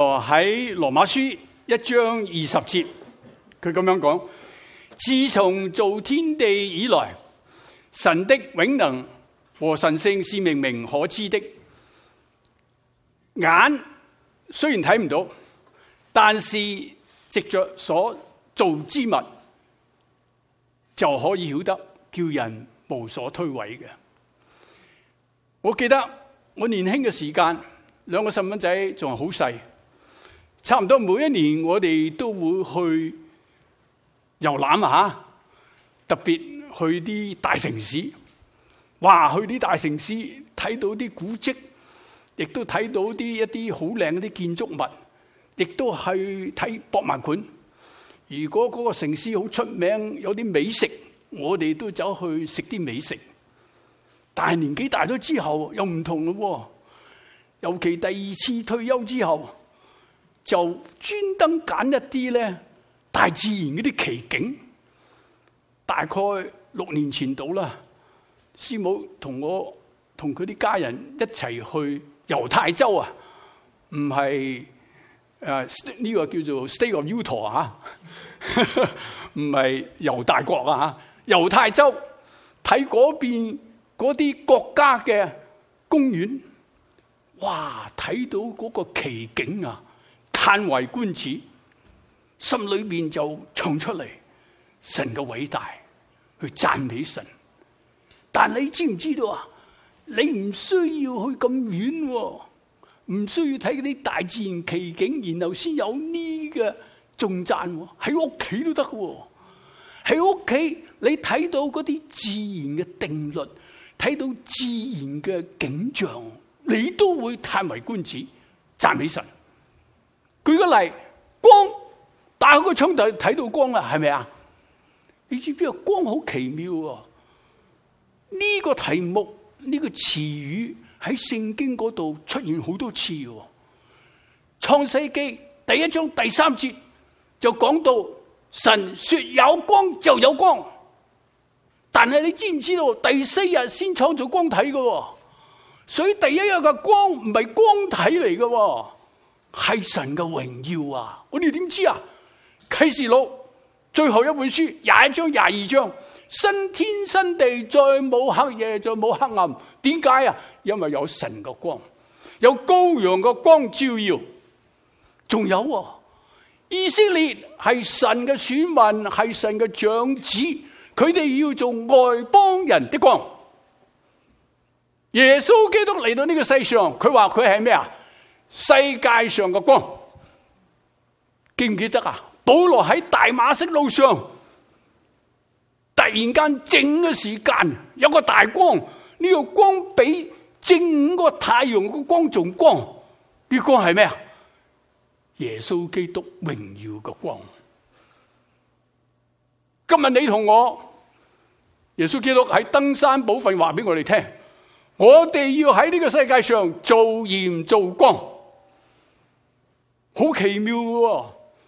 羅喺羅馬書1章20節，佢咁樣講：自從造天地以來，神的永能和神性是明明可知的。眼雖然睇唔到，但是藉着所造之物就可以曉得，叫人無所推諉嘅。我記得我年輕嘅時間，2個細蚊仔仲係好細，差唔多每一年我哋都會去遊覽啊，特別去啲大城市。哇！去啲大城市睇到啲古蹟，亦都睇到一啲好靚嗰啲建築物，亦都去睇博物館。如果嗰個城市好出名，有啲美食，我哋都走去食啲美食。但係年紀大咗之後又唔同咯，尤其第2次退休之後，就專登揀一啲咧大自然嗰啲奇景。大概6年前到啦，師母同我同佢啲家人一齊去猶太州啊，唔係呢個叫做 State of Utah 啊，唔係猶大國啊，猶太州睇嗰邊嗰啲國家嘅公園，哇！睇到嗰個奇景啊，嘆為觀止，心裏面就唱出嚟神嘅偉大，去讚美神。但你知唔知道啊？你唔需要去咁遠，唔需要睇嗰啲大自然奇景，然後先有呢個頌讚，喺屋企都得嘅。喺屋企你睇到嗰啲自然嘅定律，睇到自然嘅景象，你都會嘆為觀止，讚美神。舉個例，光，打開個窗就睇到光啦，係咪啊？你知唔知啊？光好奇妙喎！呢個題目，呢個詞語喺聖經嗰度出現好多次喎。創世記第1章第3節就講到神說有光就有光，但係你知唔知道第4日先創造光體嘅？所以第1日嘅光唔係光體嚟嘅，係神嘅榮耀啊！我哋點知啊？啟示錄最後一本書21章22章，新天新地再冇黑夜，再冇黑暗。點解啊？因為有神嘅光，有羔羊嘅光照耀。仲有以色列係神嘅選民，係神嘅長子，佢哋要做外邦人的光。耶穌基督嚟到呢個世上，佢話佢係咩啊？世界上嘅光。記唔記得啊？保羅喺大馬色路上，突然間靜嘅時間，有個大光，呢個光比正午個太陽個光仲光。呢光係咩啊？耶穌基督榮耀嘅光。今日你同我，耶穌基督喺登山寶訓話俾我哋聽，我哋要喺呢個世界上做鹽做光，好奇妙嘅。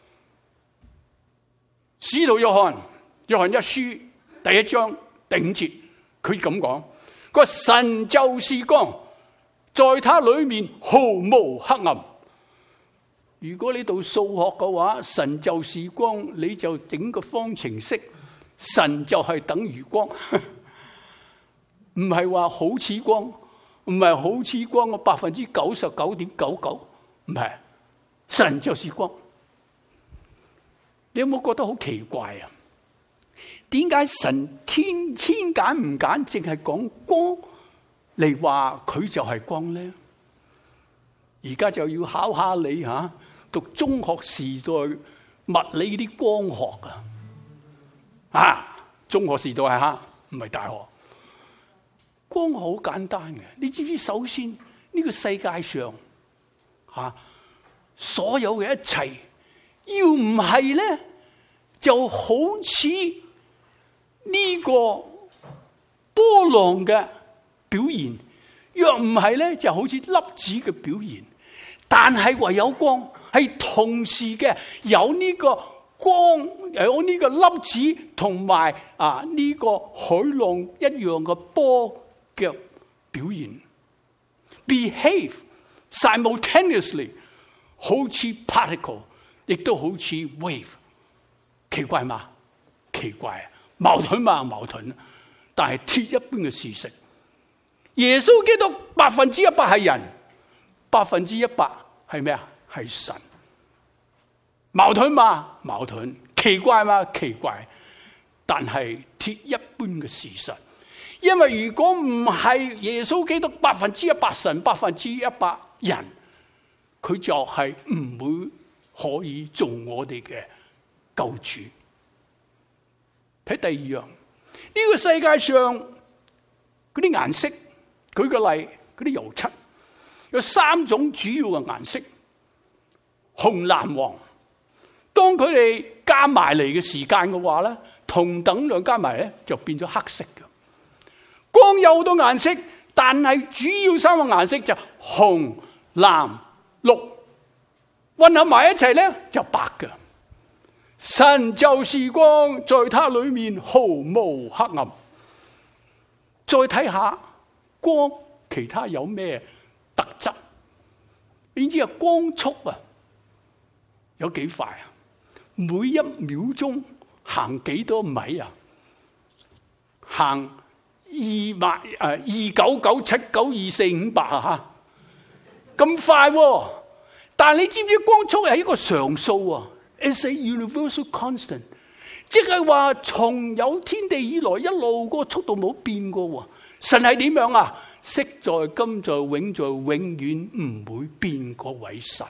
使徒約翰一書第1章第5節，佢咁講：個神就是光，在他裏面毫無黑暗。如果你讀數學嘅話，神就是光，你就整個方程式，神就係等於光，唔係話好似光，唔係好似光嘅99.99%，唔係，神就是光。你有冇覺得好奇怪啊？點解神千揀唔揀，淨係講光嚟話佢就係光咧？而家就要考下你吓，讀中學時代物理啲光學啊！中學時代係吓，唔係大學。光好簡單嘅，你知唔知？首先呢個世界上所有嘅一切，要唔係咧，就好似呢個波浪嘅表現；若唔係咧，就好似粒子嘅表現。但係唯有光係同時嘅，有呢個光，有呢個粒子同埋呢個海浪一樣嘅波嘅表現。Behave simultaneously。 好似 particle， 亦都好似 wave。奇怪嘛？奇怪啊！矛盾嘛？矛盾。但係鐵一般嘅事實，耶穌基督100%係人，100%係咩啊？係神。矛盾嘛？矛盾。奇怪嘛？奇怪。但係鐵一般嘅事實，因為如果唔係耶穌基督100%神，100%人，佢就係唔會可以做我哋嘅救主。睇第二樣，呢個世界上嗰啲顏色，舉個例，嗰啲油漆有3種主要嘅顏色，紅、藍、黃。當佢哋加埋嚟嘅時間嘅話咧，同等量加埋咧就變咗黑色嘅。光有好多顏色，但係主要3個顏色就紅、藍、綠，混合埋一齊咧就白嘅。神就是光，在他裏面毫無黑暗。再睇下光其他有咩特質？你知啊，光速啊有幾快啊？每1秒鐘行幾多米啊？行299792458啊！咁快喎！但係你知唔知光速係一個常數啊？ It's a universal constant， 即係話從有天地以來一路個速度冇變過喎。神係點樣啊？昔在今在永在永遠唔會變嗰位神。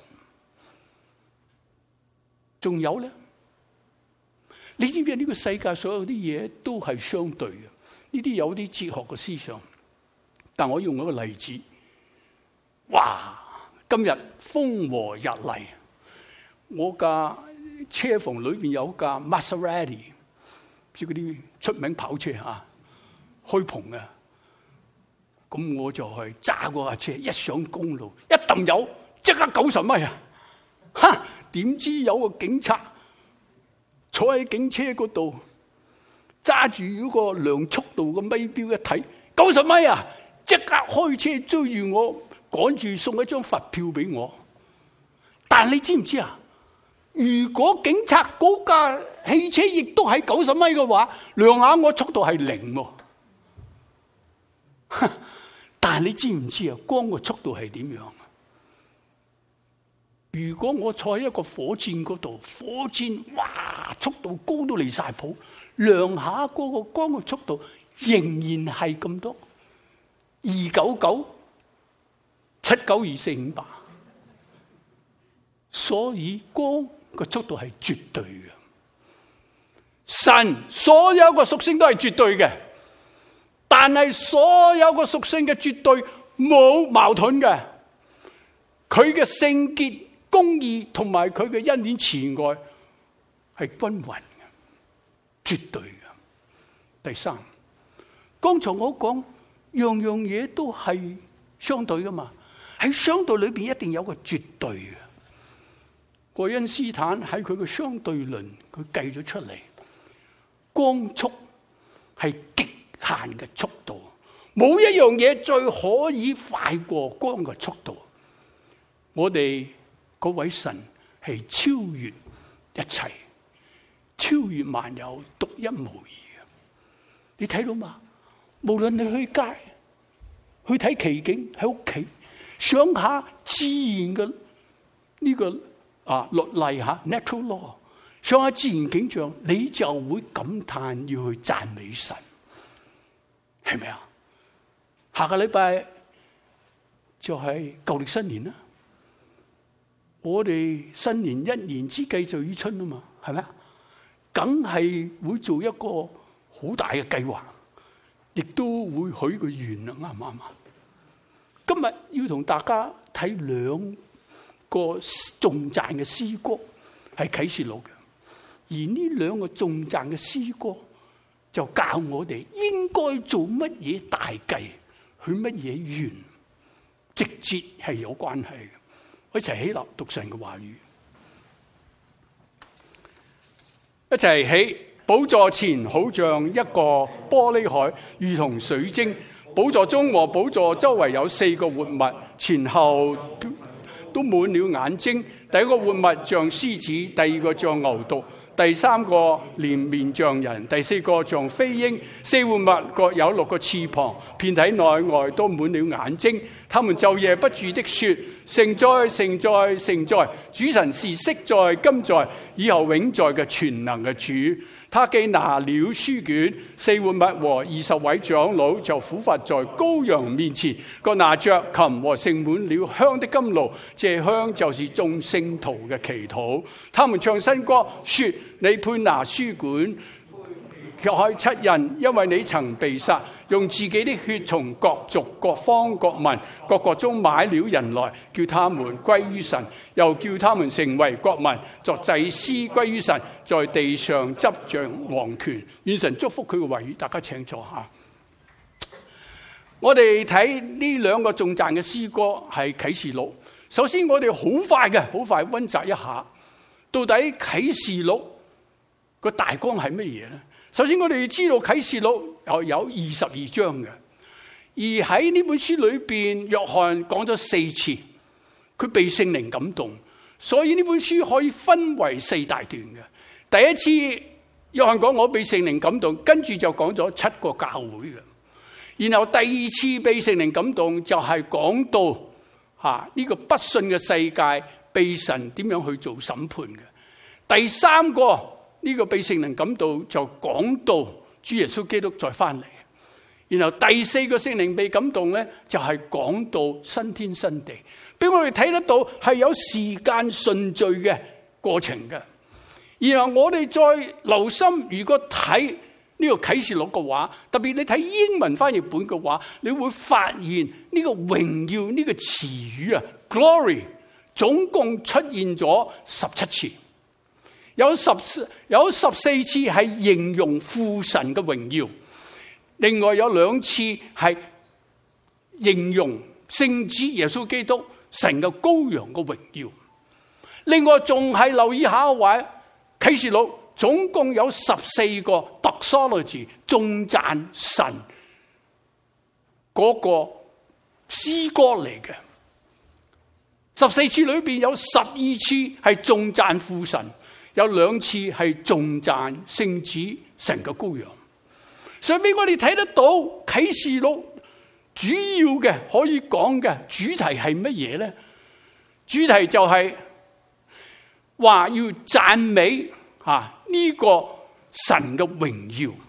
仲有咧，你知唔知呢個世界所有啲嘢都係相對嘅？呢啲有啲哲學嘅思想，但我用一個例子。哇！今日風和日麗，我架車房裏邊有架 Maserati， 即係嗰啲出名跑車啊，開篷嘅。咁我就去揸嗰架車，一上公路，一抌油，即刻90米啊！哈！點知有個警察坐喺警車嗰度，揸住嗰個量速度嘅咪錶一睇，90米啊！即刻開車追住我，趕住送一張罰票俾我。但你知唔知啊？如果警察嗰架汽車亦都係90米嘅話，量下我速度係0喎。但係你知唔知啊？光嘅速度係點樣？如果我坐喺一個火箭嗰度，火箭哇速度高到離晒譜，量下嗰個光嘅速度仍然係咁多，299792458。所以光個速度係絕對嘅。神所有個屬性都係絕對嘅，但係所有個屬性嘅絕對冇矛盾嘅。佢嘅聖潔、公義同埋佢嘅恩典慈愛係均勻嘅、絕對嘅。第三，剛才我講樣樣嘢都係相對噶嘛，喺相對裏邊一定有個絕對嘅。愛因斯坦喺佢嘅相對論，佢計咗出嚟，光速係極限嘅速度，冇一樣嘢最可以快過光嘅速度。我哋嗰位神係超越一切，超越萬有，獨一無二嘅。你睇到嘛？無論你去街，去睇奇景，喺屋企想下自然嘅呢個律例吓 natural law， 想下自然景象，你就會感嘆要去讚美神，係咪啊？下個禮拜就係舊曆新年啦。我哋新年1年之計在於春啊嘛，係咪啊？梗係會做一個好大嘅計劃，亦都會許個願啦，啱唔啱啊？今日要同大家睇2個頌讚嘅詩歌，係啟示錄嘅。而呢2個頌讚嘅詩歌就教我哋應該做乜嘢大計，許乜嘢願，直接係有關係嘅。我一齊起立讀神嘅話語，一齊起。寶座前好像一個玻璃海，如同水晶。寶座中和寶座周圍有4個活物，前後都滿了眼睛。第一個活物像獅子，第二個像牛犢，第三個臉面像人，第四個像飛鷹。四活物各有6個翅膀，遍體內外都滿了眼睛。他們晝夜不住的說：聖哉，聖哉，聖哉！主神是昔在、今在、以後永在嘅全能嘅主。他既拿了書卷，四活物和20位長老就俯伏在羔羊面前，各拿着琴和盛滿了香的金爐，這香就是眾聖徒嘅祈禱。他們唱新歌，說：你配拿書卷，開七印，因為你曾被殺，用自己的血從各族、各方、各民、各國中買了人來，叫他們歸於神，又叫他們成為國民，作祭司歸於神，在地上執掌王權。願神祝福佢嘅話語，大家請坐下。我哋睇呢兩個頌讚嘅詩歌係啟示錄。首先我哋好快溫習一下，到底啟示錄個大綱係乜嘢咧？首先我哋要知道啟示錄有22章嘅，而喺呢本書裏邊，約翰講咗4次佢被聖靈感動，所以呢本書可以分為4大段嘅。第一次約翰講我被聖靈感動，跟住就講咗7個教會嘅，然後第二次被聖靈感動就係講到呢個不信嘅世界被神點樣去做審判嘅。第三個呢個被聖靈感動就講到主耶穌基督再翻嚟，然後第4個聖靈被感動咧，就係講到新天新地，俾我哋睇得到係有時間順序嘅過程嘅。然後我哋再留心，如果睇呢個啟示錄嘅話，特別你睇英文翻譯本嘅話，你會發現呢個榮耀呢個詞語啊 ，glory 總共出現咗17次。有14次係形容父神嘅榮耀，另外有2次係形容聖子耶穌基督神嘅羔羊嘅榮耀。另外仲係留意下一位啟示錄總共有14個 doxology 頌讚神嗰個詩歌嚟嘅。14次裏邊有12次係頌讚父神，有2次係頌讚聖子神嘅羔羊。所以俾我哋睇得到啟示錄主要嘅可以講嘅主題係乜嘢咧？主題就係話要讚美呢個神嘅榮耀。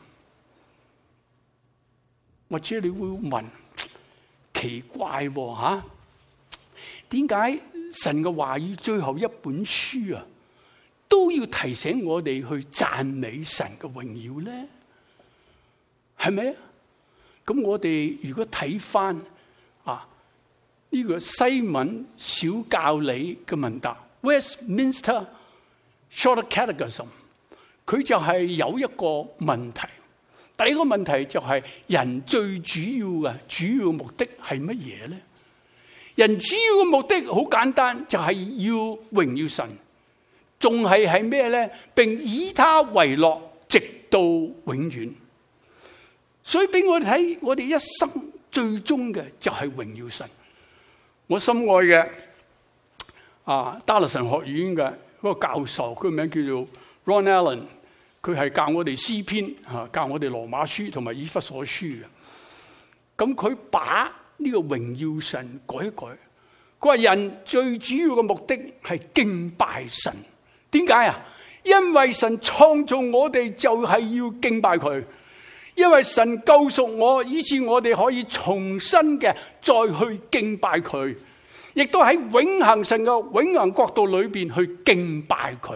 或者你會問，奇怪喎，點解神嘅話語最後一本書都要提醒我哋去讚美神嘅榮耀咧？係咪啊？咁我哋如果睇翻呢個西敏小教理嘅問答 Westminster Shorter Catechism， 佢就係有一個問題。第一個問題就係人最主要嘅目的係乜嘢咧？人主要嘅目的好簡單，就係要榮耀神，仲係咩咧？並以他為樂，直到永遠。所以俾我哋睇，我哋一生最終嘅就係榮耀神。我心愛嘅達勒神學院嘅嗰個教授，佢個名叫做 Ron Allen， 佢係教我哋詩篇，教我哋羅馬書同埋以弗所書嘅。咁佢把呢個榮耀神改一改，佢話人最主要嘅目的係敬拜神。點解啊？因為神創造我哋就係要敬拜佢。因為神救贖我，以致我哋可以重新嘅再去敬拜佢，亦都喺永恆神嘅永恆國度裏邊去敬拜佢。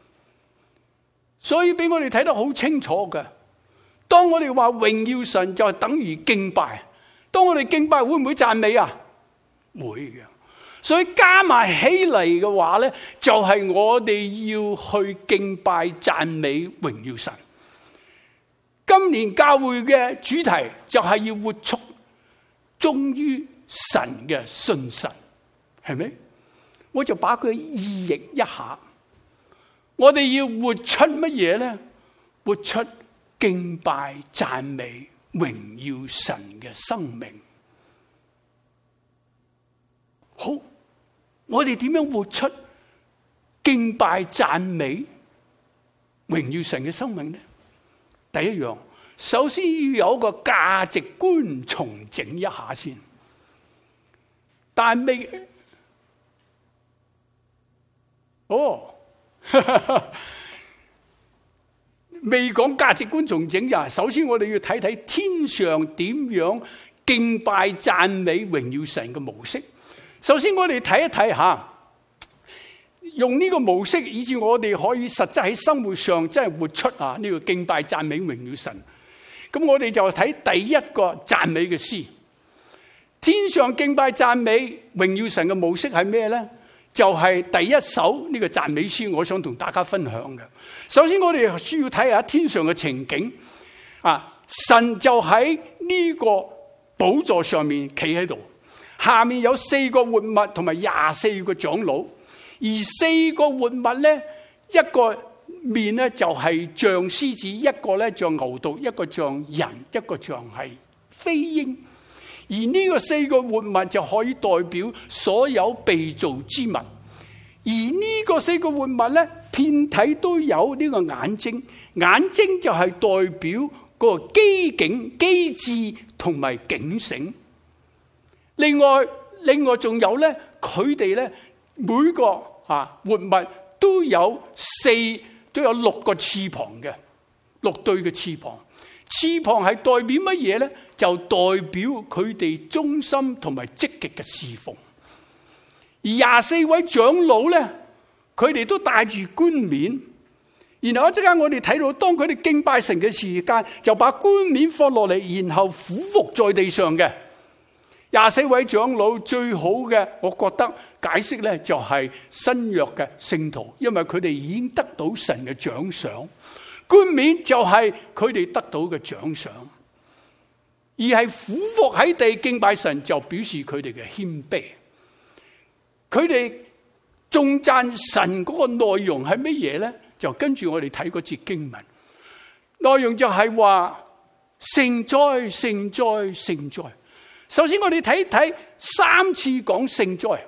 所以俾我哋睇得好清楚嘅，當我哋話榮耀神就係等於敬拜。當我哋敬拜會唔會讚美啊？會嘅。所以加埋起嚟嘅話咧，就係我哋要去敬拜讚美榮耀神。今年教會嘅主題就係要活出忠於神嘅信實，係咪？我就把佢意譯一下，我哋要活出乜嘢咧？活出敬拜讚美榮耀神嘅生命。好， 我哋點樣活出敬拜、讚美、榮耀神嘅生命呢？第一樣，首先要有一個價值觀重整一下先。但未未講價值觀重整呀。首先我哋要睇睇天上點樣敬拜、讚美、榮耀神嘅模式。首先我哋睇一睇下，用呢個模式，以致我哋可以實際喺生活上真係活出呢個敬拜、讚美、榮耀神。咁我哋就睇第一個讚美嘅詩。天上敬拜、讚美、榮耀神嘅模式係咩呢？就係第一首呢個讚美詩，我想同大家分享嘅。首先我哋需要睇下天上嘅情景。神就喺呢個寶座上面企喺度，下面有4個活物同埋24個長老，而4個活物呢，一個面呢就係像獅子，一個呢像牛犢，一個像人，一個像係飛鷹。而呢個4個活物就可以代表所有被造之物，而呢個4個活物呢，遍體都有呢個眼睛，眼睛就係代表個機警、機智同埋警醒。另外仲有呢，佢哋呢每個活物都有6個翅膀嘅，6對嘅翅膀。翅膀係代表乜嘢呢？就代表佢哋忠心同埋積極嘅侍奉。而24位長老呢，佢哋都戴住冠冕。然後一陣間我哋睇到，當佢哋敬拜神嘅時間，就把冠冕放落嚟，然後俯伏在地上嘅。24位長老最好嘅，我覺得解釋呢就係新約嘅聖徒，因為佢哋已經得到神嘅獎賞。冠冕就係佢哋得到嘅獎賞，而係俯伏喺地敬拜神，就表示佢哋嘅謙卑。佢哋頌讚神嗰個內容係乜嘢呢？就跟住我哋睇嗰節經文，內容就係話聖哉聖哉聖哉。首先我哋睇睇3次講聖哉。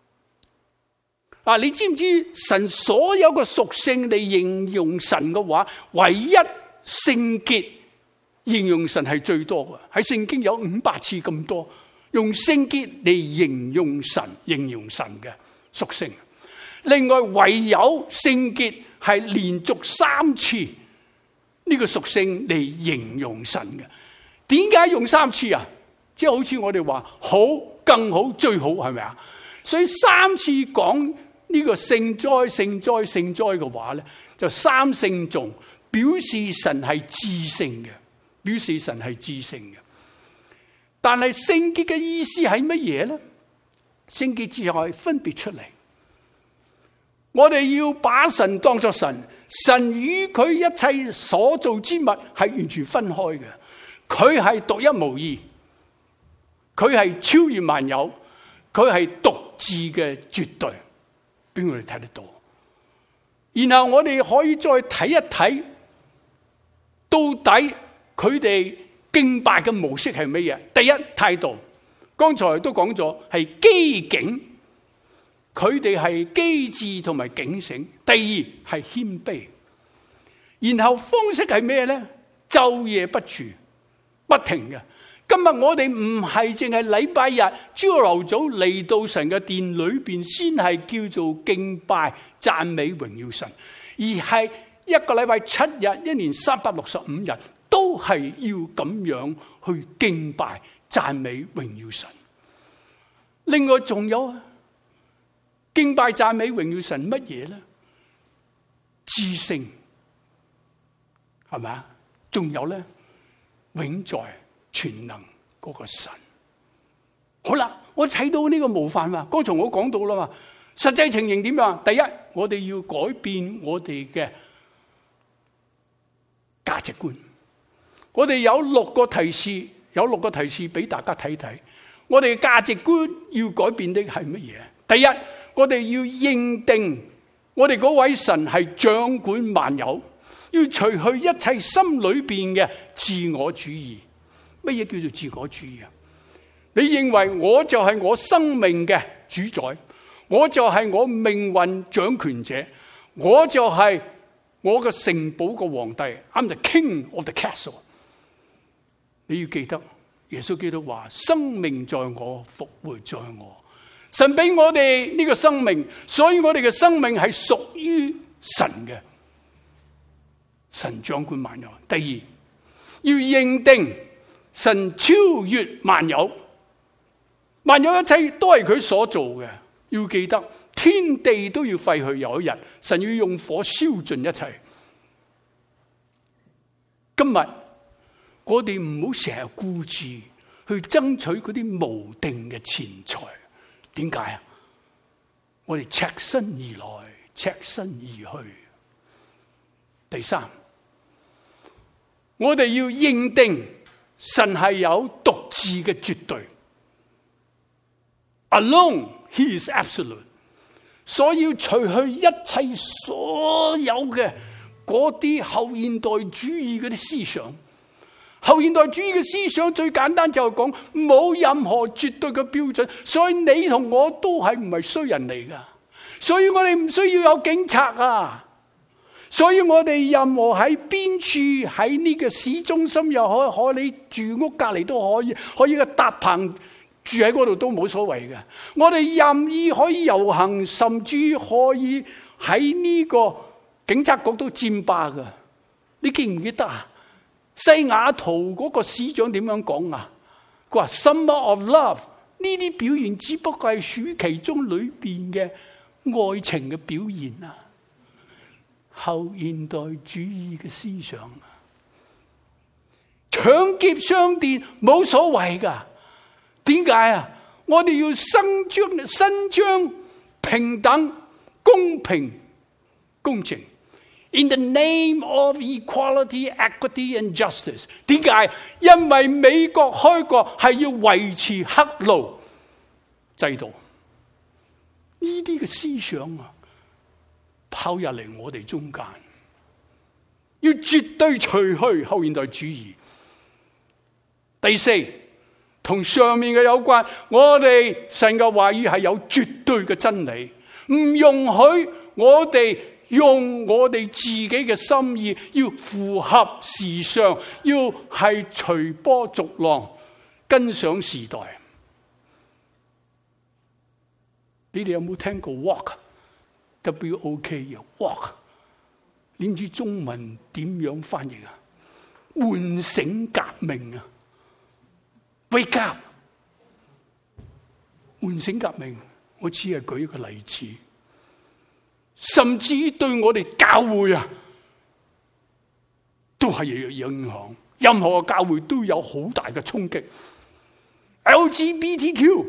你知唔知神所有嘅屬性嚟形容神嘅話，唯一聖潔形容神係最多嘅。喺聖經有500次咁多，用聖潔嚟形容神嘅屬性。另外唯有聖潔係連續3次呢個屬性嚟形容神嘅。點解用3次啊？即係好似我哋話好、更好、最好，係咪啊？所以3次講呢個聖哉聖哉聖哉嘅話咧，就3聖頌，表示神係至聖嘅，表示神係至聖嘅。但係聖潔嘅意思係乜嘢咧？聖潔只係分別出嚟，我哋要把神當作神，神與佢一切所造之物係完全分開嘅。佢係獨一無二，佢係超越萬有，佢係獨自嘅絕對。俾我哋睇得到，然後我哋可以再睇一睇，到底佢哋敬拜嘅模式係乜嘢？第一，態度，剛才都講咗係機警，佢哋係機智同埋警醒。第二係謙卑，然後方式係咩咧？晝夜不住，不停嘅。今日我哋唔係淨係禮拜日朝頭早嚟到神嘅殿裏邊先係叫做敬拜、讚美、榮耀神，而係一個禮拜7日，一年365日都係要咁樣去敬拜、讚美、榮耀神。另外仲有敬拜、讚美、榮耀神乜嘢咧？至聖係咪啊？仲有咧，永在全能嗰個神。好啦，我睇到呢個模範嘛，剛才我講到啦嘛，實際情形點樣？第一，我哋要改變我哋嘅價值觀。我哋有6個提示俾大家睇睇。我哋嘅價值觀要改變的係乜嘢？第一，我哋要認定我哋嗰位神係掌管萬有，要除去一切心裏邊嘅自我主義。乜嘢叫做自我主義啊？你認為我就係我生命嘅主宰， 我就係我命運掌權者，我就係我嘅城堡嘅皇帝。I'm the king of the castle。你要記得，耶穌基督話：生命在我，復活在我。神俾我哋呢個生命，所以我哋嘅生命係屬於神嘅。神掌管萬有。第二，要認定神超越萬有，萬有一切都係佢所做嘅。要記得，天地都要廢去，有一日神要用火燒盡一切。今日我哋唔好成日顧住去爭取嗰啲無定嘅錢財。點解啊？我哋赤身而來，赤身而去。第三，我哋要認定神係有獨自嘅絕對。Alone, he is absolute。所以要除去一切所有嘅嗰啲後現代主義嗰啲思想。後現代主義嘅思想最簡單就係講冇任何絕對嘅標準，所以你同我都係唔係衰人嚟噶，所以我哋唔需要有警察啊，所以我哋任何喺邊處喺呢個市中心又可你住屋隔籬都可以個搭棚住喺嗰度都冇所謂嘅，我哋任意可以遊行，甚至可以喺呢個警察局都佔霸噶，你記唔記得啊？西雅圖嗰個市長點樣講啊？佢話 Summer of Love 呢啲表現只不過係暑期中裏邊嘅愛情嘅表現啊！後現代主義嘅思想啊，搶劫商店冇所謂噶，點解啊？我哋要伸張平等、公平、公正。In the name of equality, equity and justice。點解？因為美國開國係要維持黑奴制度。呢啲嘅思想啊，拋入嚟我哋中間，要絕對除去後現代主義。第四，同上面嘅有關，我哋神嘅話語係有絕對嘅真理，唔容許我哋用我哋自己嘅心意，要符合時尚，要係隨波逐浪，跟上時代。你哋有冇聽過 walk？W-O-K 啊 walk， 你唔知中文點樣翻譯啊？喚醒革命啊 ！Wake up！ 喚醒革命，我只係舉一個例子。甚至對我哋教會啊，都係有影響。任何嘅教會都有好大嘅衝擊。LGBTQ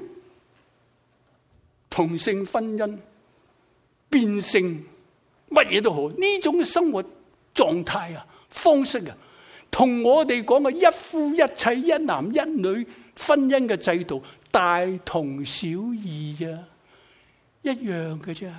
同性婚姻、變性，乜嘢都好，呢種嘅生活狀態啊、方式啊，同我哋講嘅一夫一妻、一男一女婚姻嘅制度大同小異啫，一樣嘅啫。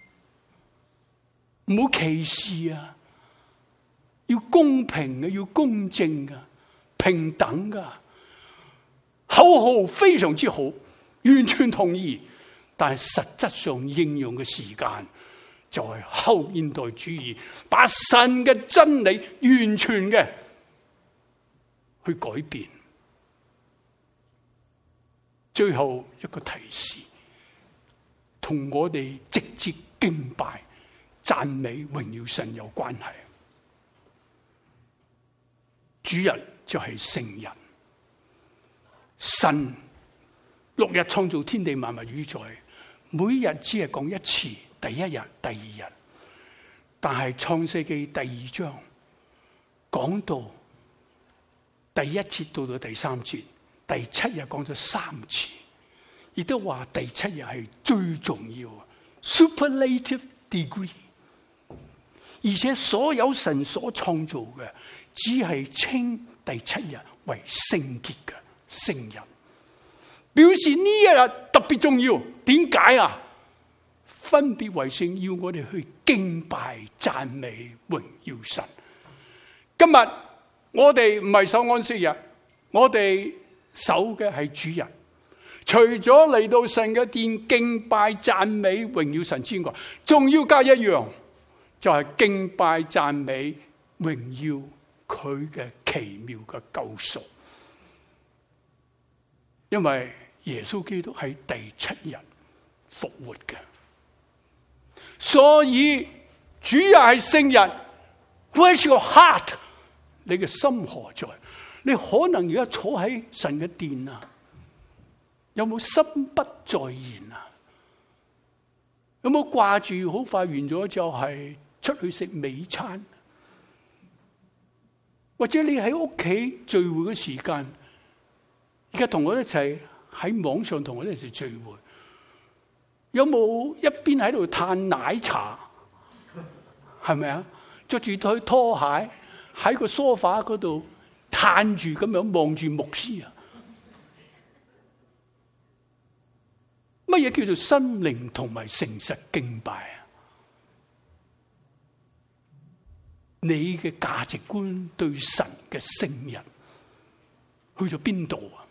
唔好歧視啊！要公平啊，要公正啊，平等啊。口號非常之好，完全同意。但係實質上應用嘅時間就係後現代主義，把神嘅真理完全嘅去改變。最後一個提示，同我哋直接敬拜、讚美、榮耀神有關係。主日就係聖日，神6日創造天地萬物宇宙，每日只係講一次，第一日、第二日。但係創世記第2章講到第1節到第3節，第7日講咗3次，亦都話第7日係最重要 superlative degree。而且所有神所創造嘅，只係稱第7日為聖潔嘅聖日，表示呢一日特別重要。點解啊？分別為聖，要我哋去敬拜、讚美、榮耀神。今日我哋唔係守安息日，我哋守嘅係主日。 除咗嚟到神嘅殿敬拜讚美榮耀神之外，仲要加一樣，就係敬拜讚美榮耀佢嘅奇妙嘅救贖。因為耶穌基督喺第7日復活嘅，所以主日係聖日。Where's your heart？ 你嘅心何在？你可能而家坐喺神嘅殿啊，有冇心不在焉啊？有冇掛住好快完咗就係出去食美餐？或者你喺屋企聚會嘅時間，而家同我一齊喺網上同我一齊聚會，有冇一邊喺度嘆奶茶？係咪啊？着住對拖鞋喺個梳化嗰度嘆住咁樣望住牧師啊？乜嘢叫做心靈同埋誠實敬拜啊？你嘅價值觀對神嘅聖人去咗邊度啊？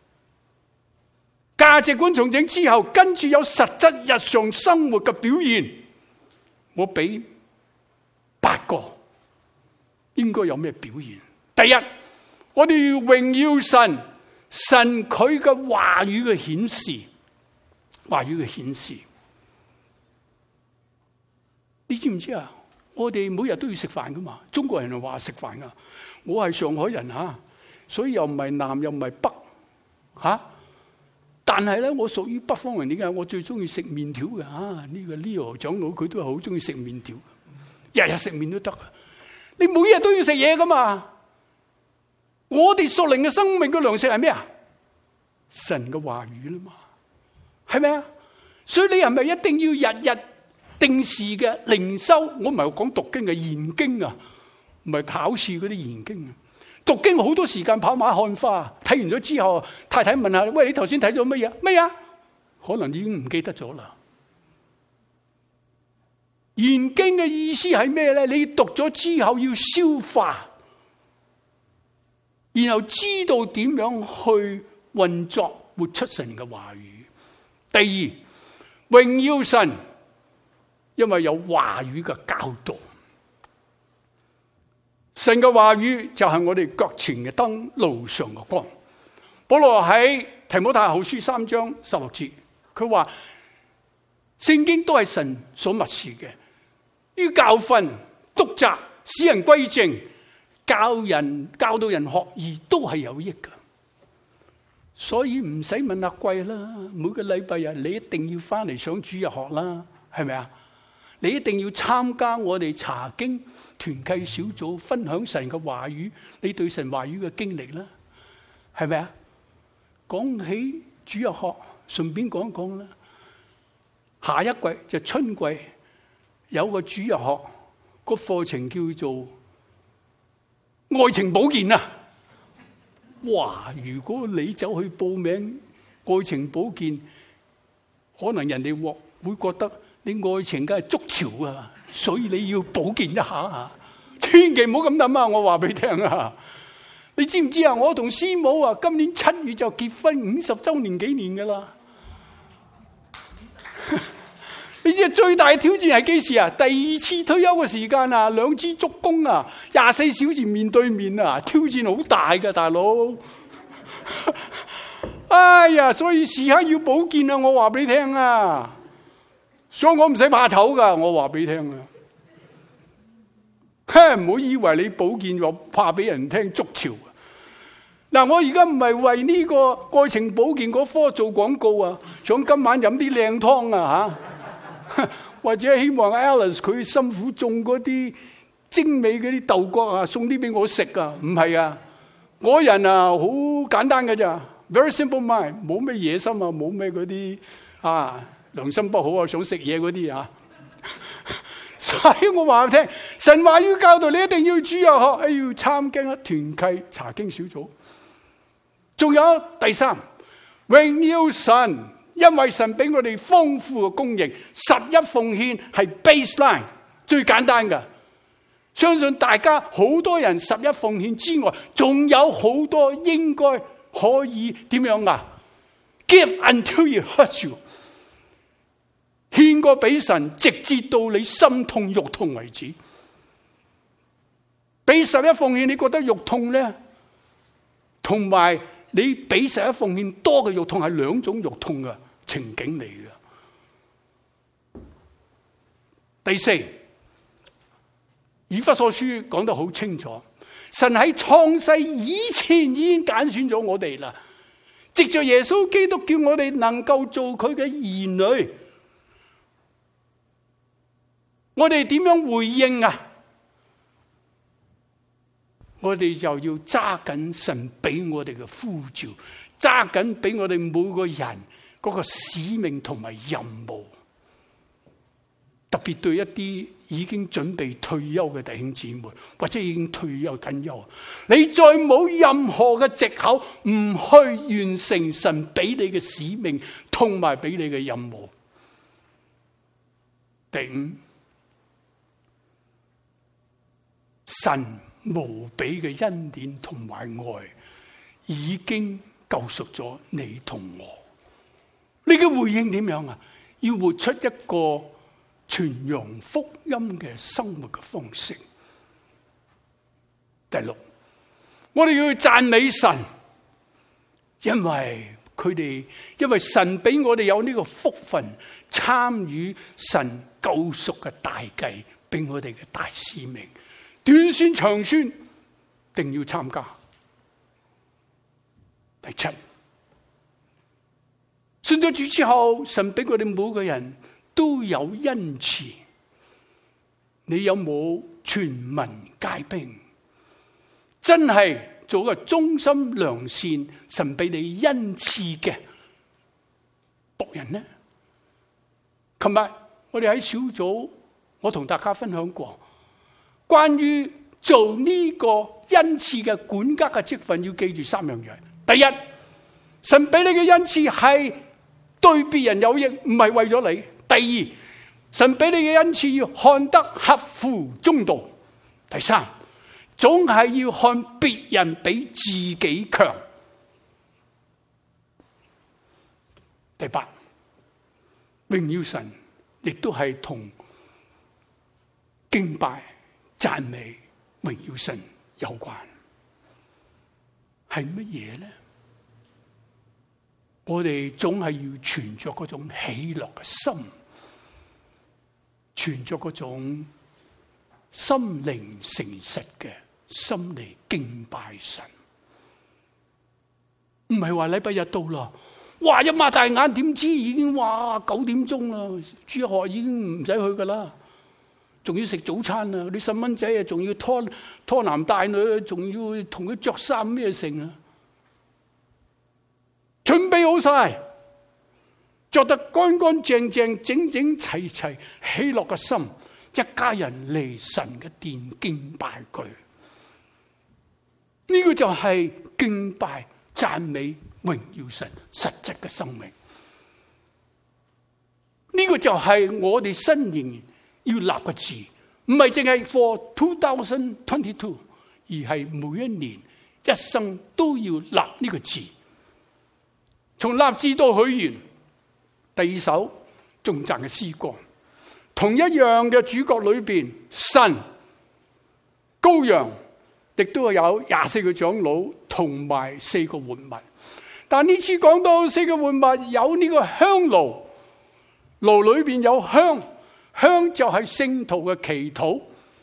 價值觀重整之後，跟住有實質日常生活嘅表現。我俾8個應該有咩表現？第一，我哋要榮耀神，神佢嘅話語嘅顯示，話語嘅顯示。你知唔知啊？我哋每日都要食飯噶嘛，中國人係話食飯噶。我係上海人吓，所以又唔係南又唔係北吓。但係咧，我屬於北方人，點解？我最中意食麵條嘅啊！呢個 Leo 長老佢都係好中意食麵條，日日食麵都得。你每日都要食嘢噶嘛？我哋屬靈嘅生命嘅糧食係咩啊？神嘅話語啦嘛，係咪啊？所以你係咪一定要日日定時嘅靈修？我唔係講讀經嘅研經啊，唔係考試嗰啲研經啊。讀經好多時間跑馬看花，睇完咗之後，太太問下：喂，你頭先睇咗乜嘢？乜嘢？可能已經唔記得咗啦。研經嘅意思係咩咧？你讀咗之後要消化，然後知道點樣去運作，活出神嘅話語。第二，榮耀神，因為有話語嘅教導。神嘅話語就係我哋腳前嘅燈，路上嘅光。保羅喺提摩太後書3章16節，佢話聖經都係神所默示嘅，於教訓、督責、使人歸正、教導人學義，都係有益㗎。所以唔使問阿貴啦，每個禮拜日你一定要翻嚟上主日學啦，係咪啊？你一定要參加我哋查經團契小組，分享神嘅話語，你對神話語嘅經歷啦，係咪啊？講起主日學，順便講一講啦。下一季就春季有個主日學，個課程叫做愛情保健啊！哇！如果你走去報名愛情保健，可能人哋會覺得你愛情梗係築巢啊，所以你要保健一下啊！千祈唔好咁諗啊！我話俾你聽啊！你知唔知啊？我同師母啊，今年7月就結婚50周年紀念噶啦。你知最大嘅挑戰係幾時啊？第2次退休嘅時間啊，2支竹弓啊，24小時面對面啊，挑戰好大㗎，大佬。哎呀，所以時刻要保健啊！我話俾你聽啊，所以我唔使怕醜噶，我話俾你聽啊。唔好以為你保健又怕俾人聽築巢。嗱，我而家唔係為呢個愛情保健嗰科做廣告啊，想今晚飲啲靚湯啊吓，或者希望 Alice 佢辛苦種嗰啲精美嗰啲豆角啊，送啲俾我食啊，唔係啊，我人啊好簡單㗎咋 ，very simple mind， 冇咩野心啊，冇咩嗰啲啊良心不好啊，想食嘢嗰啲啊。所以我話你聽，神話語教導你一定要主日學，要參加團契查經小組。仲有第3，榮耀神，因為神俾我哋豐富嘅供應，11奉獻係 baseline 最簡單嘅。相信大家好多人11奉獻之外，仲有好多應該可以點樣啊？ give until it hurts you， 獻過俾神，直至到你心痛肉痛為止。俾11奉獻，你覺得肉痛咧？同埋你俾11奉獻多嘅肉痛係兩種肉痛嘅情景嚟嘅。第四，以弗所書講得好清楚，神喺創世以前已經揀選咗我哋啦，藉着耶穌基督叫我哋能夠做佢嘅兒女。我哋點樣回應啊？我哋就要揸緊神俾我哋嘅呼召，揸緊俾我哋每個人嗰個使命同埋任務。特別對一啲已經準備退休嘅弟兄姊妹，或者已經退休緊休，你再冇任何嘅藉口唔去完成神俾你嘅使命同埋俾你嘅任務。第五，神無比嘅恩典同埋愛已經救贖咗你同我。你嘅回應點樣啊？要活出一個傳揚福音嘅生活嘅方式。第六，我哋要去讚美神，因為神俾我哋有呢個福分，參與神救贖嘅大計，俾我哋嘅大使命。短宣長宣，定要參加。第七，信咗主之後，神俾我哋每個人都有恩賜。你有冇全民皆兵？真係做個忠心良善，神俾你恩賜嘅僕人呢？琴日我哋喺小組，我同大家分享過。關於做呢個恩賜嘅管家嘅職分，要記住3樣嘢。第一，神俾你嘅恩賜係對別人有益，唔係為咗你。第二，神俾你嘅恩賜要看得合乎中道。第三，總係要看別人比自己強。第八，榮耀神亦都係同敬拜讚美榮耀神有關。係乜嘢呢？我哋總係要存着嗰種喜樂嘅心，存着嗰種心靈誠實嘅心嚟敬拜神。唔係話禮拜日到啦，哇！一擘大眼點知已經9點鐘啦，主學已經唔使去噶啦。仲要食早餐啊！啲細蚊仔啊，仲要拖男帶女，仲要同佢着衫咩成啊？準備好晒，着得乾乾淨淨、整整齊齊，喜樂嘅心，一家人嚟神嘅殿敬拜佢。呢個就係敬拜、讚美、榮耀神實質嘅生命。呢個就係我哋新年要立個字，唔係淨係 for 2022，而係每一年一生都要立呢個字。從立志到許願，第2首頌讚嘅詩歌，同一樣嘅主角裏邊，神、羔羊，亦都有24個長老同埋4個活物。但呢次講到4個活物有呢個香爐，爐裏邊有香。香就係聖徒嘅祈禱，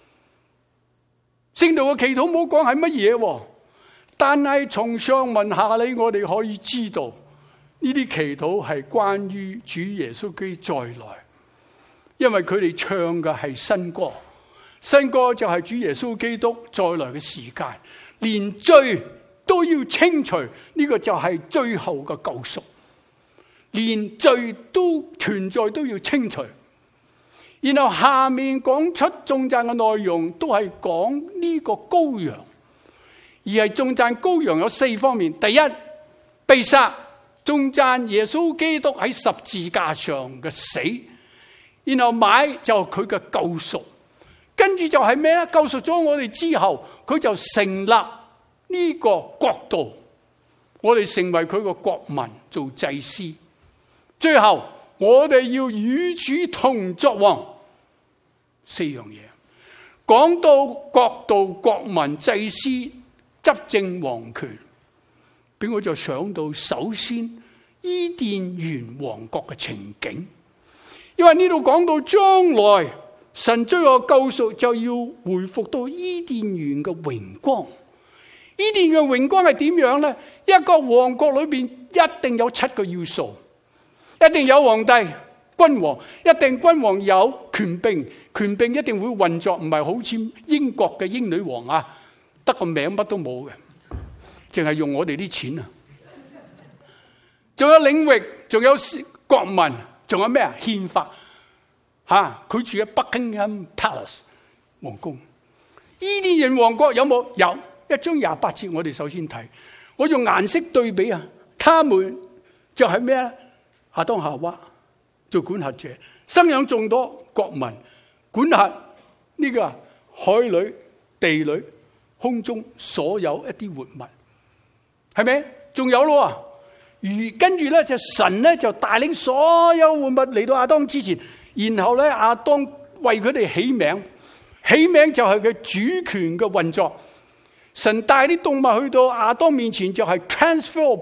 聖徒嘅祈禱冇講係乜嘢，但係從上文下理，我哋可以知道呢啲祈禱係關於主耶穌基督再來，因為佢哋唱嘅係新歌，新歌就係主耶穌基督再來嘅時間，連罪都要清除，呢個就係最後嘅救贖，連罪都存在都要清除。然後下面講出頌讚嘅內容都係講呢個羔羊，而係頌讚羔羊有4方面。第一，被殺，頌讚耶穌基督喺十字架上嘅死，然後買就佢嘅救贖，跟住就係咩咧？救贖咗我哋之後，佢就成立呢個國度， 我哋成為佢個國民做祭司，最後我哋要與主同作王。四樣嘢講到國度、國民、祭司、執政王權，俾我就想到首先伊甸園王國嘅情景，因為呢度講到將來神最後救贖就要回復到伊甸園嘅榮光。伊甸嘅榮光係點樣呢？一個王國裏邊一定有7個要素，一定有皇帝、君王，一定君王有權柄，權柄一定會運作，唔係好似英國嘅英女王啊，得個名乜都冇嘅，淨係用我哋啲錢啊！仲有領域，仲有國民，仲有咩啊？憲法吓，佢住喺 Buckingham Palace 皇宮。伊甸園王國有冇？有。1章28節，我哋首先睇，我用顏色對比啊，他們就係咩咧？亞當夏娃做管轄者，生養眾多國民，管轄呢個海裏、地裏、空中所有一啲活物，係咪？仲有咯，跟住咧就神咧就帶領所有活物嚟到亞當之前，然後咧亞當為佢哋起名，起名就係佢主權嘅運作。神帶啲動物去到亞當面前，就係 transfer of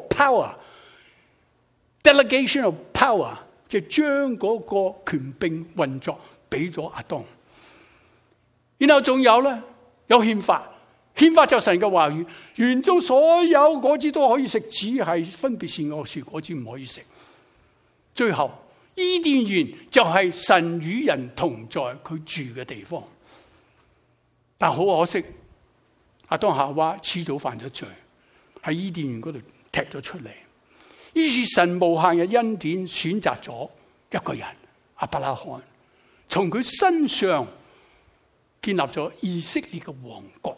power、delegation of power， 就將嗰個權柄運作俾咗亞當。然後仲有咧，有憲法，憲法就神嘅話語，園中所有果子都可以食，只係分別善惡樹果子唔可以食。最後伊甸園就係神與人同在，佢住嘅地方。但好可惜，亞當夏娃遲早犯咗罪，喺伊甸園嗰度踢咗出嚟。於是神無限嘅恩典選擇咗一個人亞伯拉罕，從佢身上建立咗以色列嘅王國。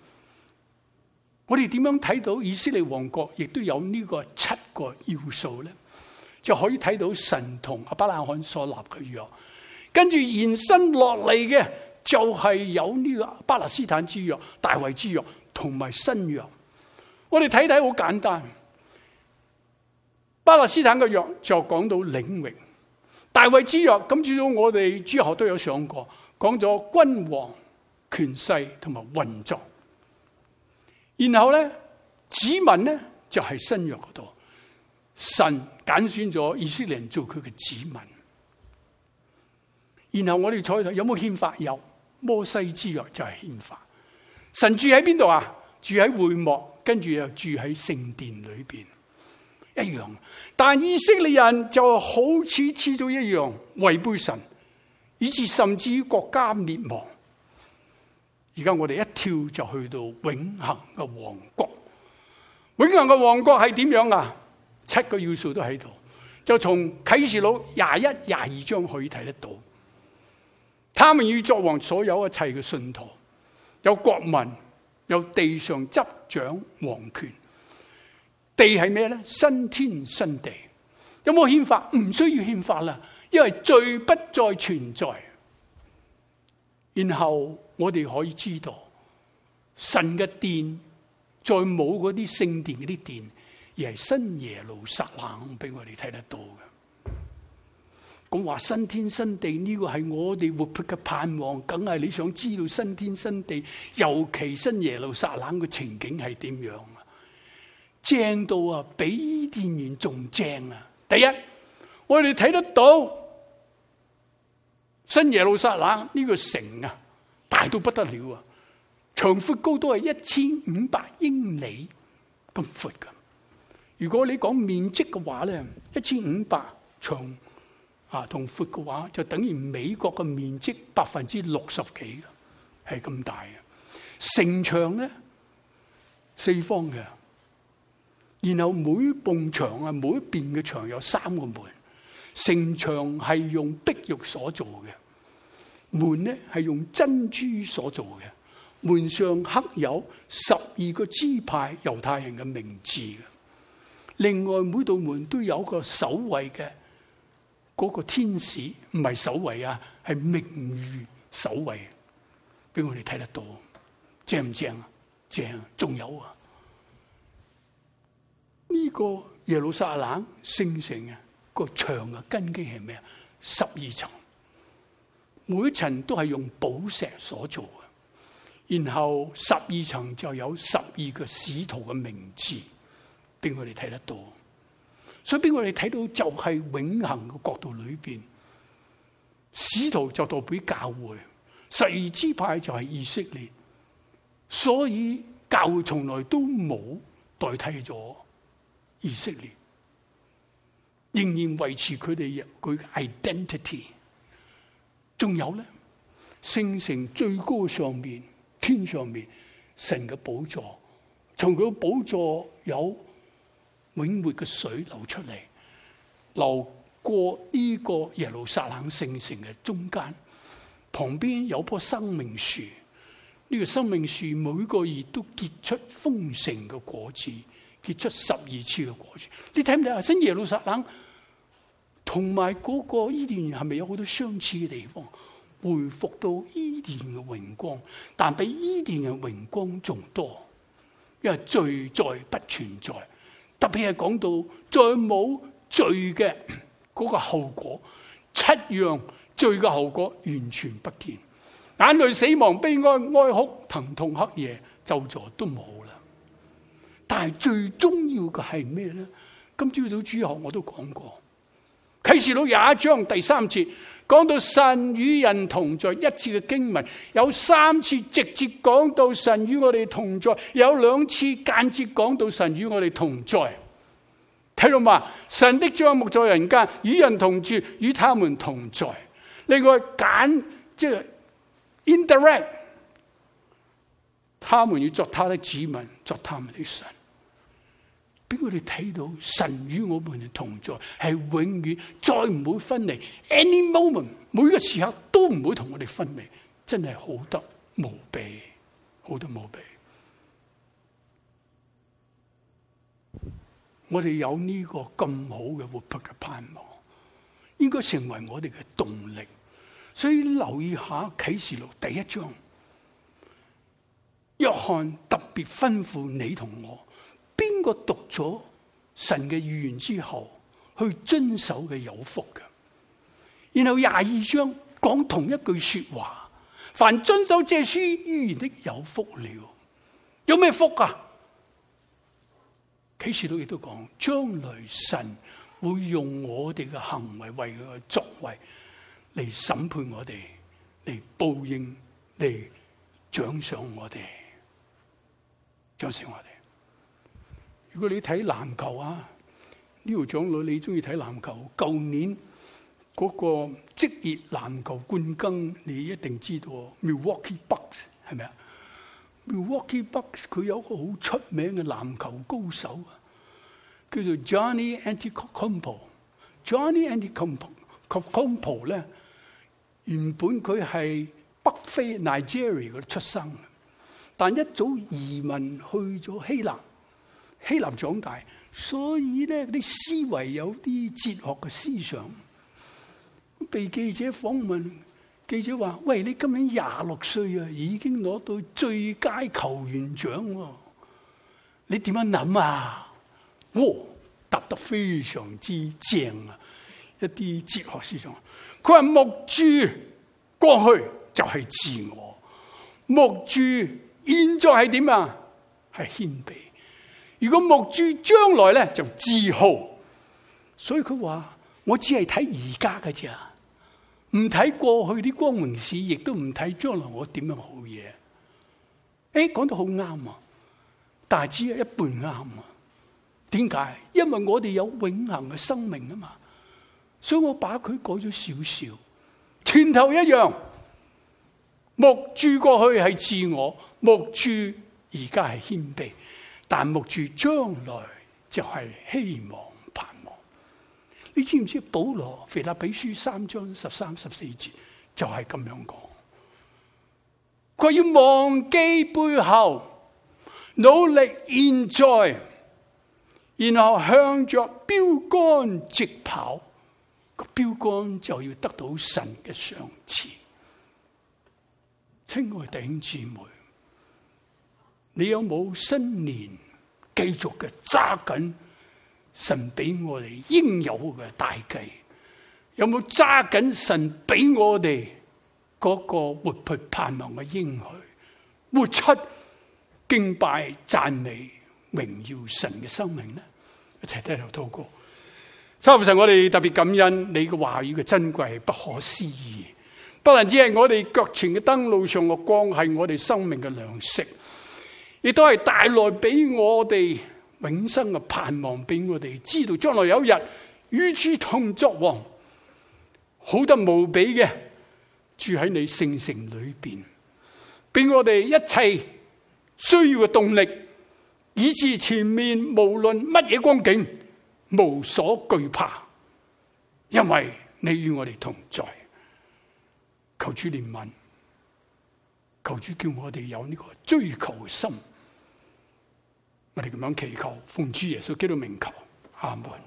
我哋點樣睇到以色列王國亦都有呢個7個要素呢？就可以睇到神同亞伯拉罕所立嘅約，跟住延伸落嚟嘅就係有呢個巴勒斯坦之約、大衛之約同埋新約。我哋睇睇好簡單，巴勒斯坦嘅約就講到領域，大衛之約咁至少我哋主學都有上過，講咗君王權勢同埋運作。然後咧子民咧就係新約嗰度，神揀選咗以色列人做佢嘅子民。然後我哋坐喺度，有冇憲法？有。摩西之約就係憲法。神住喺邊度啊？住喺會幕，跟住又住喺聖殿裏邊，一樣。但以色列人就好似黐咗一樣，違背神，以致甚至於國家滅亡。而家我哋一跳就去到永恆嘅王國。永恆嘅王國係點樣啊？7個要素都喺度，就從啟示錄21、22章可以睇得到。他們要作王，所有一切嘅信徒，有國民，有地上執掌王權。地係咩咧？新天新地。有冇憲法？唔需要憲法啦，因為罪不再存在。然後我哋可以知道，神嘅殿再冇嗰啲聖殿嗰啲殿，而係新耶路撒冷俾我哋睇得到嘅。咁話新天新地呢個係我哋活潑嘅盼望，梗係你想知道新天新地，尤其新耶路撒冷嘅情景係點樣啊？正到啊，比伊甸園仲正啊！第一，我哋睇得到新耶路撒冷呢個城啊，大到不得了啊，長闊高都係1500英里咁闊噶。如果你講面積嘅話咧，1500長同闊嘅話，就等於美國嘅面積60%幾，係咁大嘅。城牆咧4方嘅，然後每埲牆啊，每一邊嘅牆有3個門。城牆係用碧玉所做嘅，門咧係用珍珠所做嘅，門上刻有12個支派猶太人嘅名字嘅。另外每道門都有個守衛嘅。嗰個天使唔係守衛啊，係名譽守衛，俾我哋睇得到，正唔正啊？正，仲有啊！呢個耶路撒冷聖城啊，個牆嘅根基係咩啊？12層，每一層都係用寶石所做嘅，然後12層就有12個使徒嘅名字俾我哋睇得到，所以俾我哋睇到就係永恆嘅角度裏邊，使徒就代表教會，12支派就係以色列，所以教會從來都冇代替咗以色列，仍然維持佢哋嘅 identity。仲有咧，聖城最高上面，天上面神嘅寶座，從佢嘅寶座有永活嘅水流出嚟，流過呢個耶路撒冷聖城嘅中間，旁邊有棵生命樹，呢個生命樹每個月都結出豐盛嘅果子，結出12次嘅果子。你睇唔睇啊？新耶路撒冷同埋嗰個伊甸園係咪有好多相似嘅地方？回復到伊甸嘅榮光，但比伊甸嘅榮光仲多，因為罪再不存在。特別係講到再冇罪嘅嗰個後果，7樣罪嘅後果完全不見，眼淚、死亡、悲哀、哀哭、疼痛、黑夜、咒詛都冇啦。但係最重要嘅係咩咧？今朝早主學我都講過，啟示錄21章第3節講到神與人同在，一次嘅經文有3次直接講到神與我哋同在，有2次間接講到神與我哋同在。睇到嘛？神的帳幕在人間，與人同住，與他們同在。另外即係 indirect， 他們要作他的子民，作他們的神。俾我哋睇到神與我們同在，係永遠再唔會分離。Any moment， 每個時刻都唔會同我哋分離，真係好得無比，好得無比。我哋有呢個咁好嘅活潑嘅盼望，應該成為我哋嘅動力。所以留意下啟示錄第1章，約翰特別吩咐你同我，邊個讀咗神嘅預言之後去遵守嘅有福嘅。然後22章講同一句說話，凡遵守這書預言的有福了。有咩福啊？啟示錄亦都講，將來神會用我哋嘅行為為佢嘅作為嚟審判我哋，嚟報應，嚟獎賞我哋，獎賞我哋。如果你睇籃球啊，呢條長女你中意睇籃球，舊年嗰個職業籃球冠軍你一定知道 Milwaukee Bucks 係咪啊？Milwaukee Bucks 佢有個好出名嘅籃球高手啊，叫做 Giannis Antetokounmpo。Giannis Antetokounmpo 咧，原本佢係北非 Nigeria 嗰度出生，但一早移民去咗希臘長大，所以咧啲思維有啲哲學嘅思想。被記者訪問，記者話：喂，你今年26歲啊，已經攞到最佳球員獎喎，你點樣諗啊？答得非常之正啊！一啲哲學思想，佢話牧主過去就係自我，牧主現在係點啊？係謙卑。如果牧主將來咧就自豪，所以佢話我只係睇而家嘅啫，唔睇過去啲光榮事，亦都唔睇將來我點樣好嘢。講得好啱啊，但係只係一半啱啊。點解？因為我哋有永恆嘅生命啊嘛，所以我把佢改咗少少。前頭一樣，牧主過去係自我，牧主而家係謙卑，但牧主將來就係希望盼望。你知唔知保羅腓立比書3章13、14節就係咁樣講，佢要忘記背後，努力現在，然後向着標杆直跑。個標杆就要得到神嘅賞賜。親愛弟兄姊妹，你有冇新年繼續嘅揸緊神俾我哋應有嘅大計？有冇揸緊神俾我哋嗰個活潑盼望嘅應許，活出敬拜讚美榮耀神嘅生命呢？一齊低頭禱告。父神，我哋特別感恩你嘅話語嘅珍貴不可思議，不但只係我哋腳前嘅燈，路上嘅光，係我哋生命嘅糧食，亦都係帶來俾我哋永生嘅盼望，俾我哋知道將來有一日與主同作王，好得無比嘅住喺你聖城裏邊，俾我哋一切需要嘅動力，以致前面無論乜嘢光景無所懼怕，因為你與我哋同在。求主憐憫，求主叫我哋有呢個追求嘅心。我哋咁樣祈求，奉主耶穌基督名求，阿門。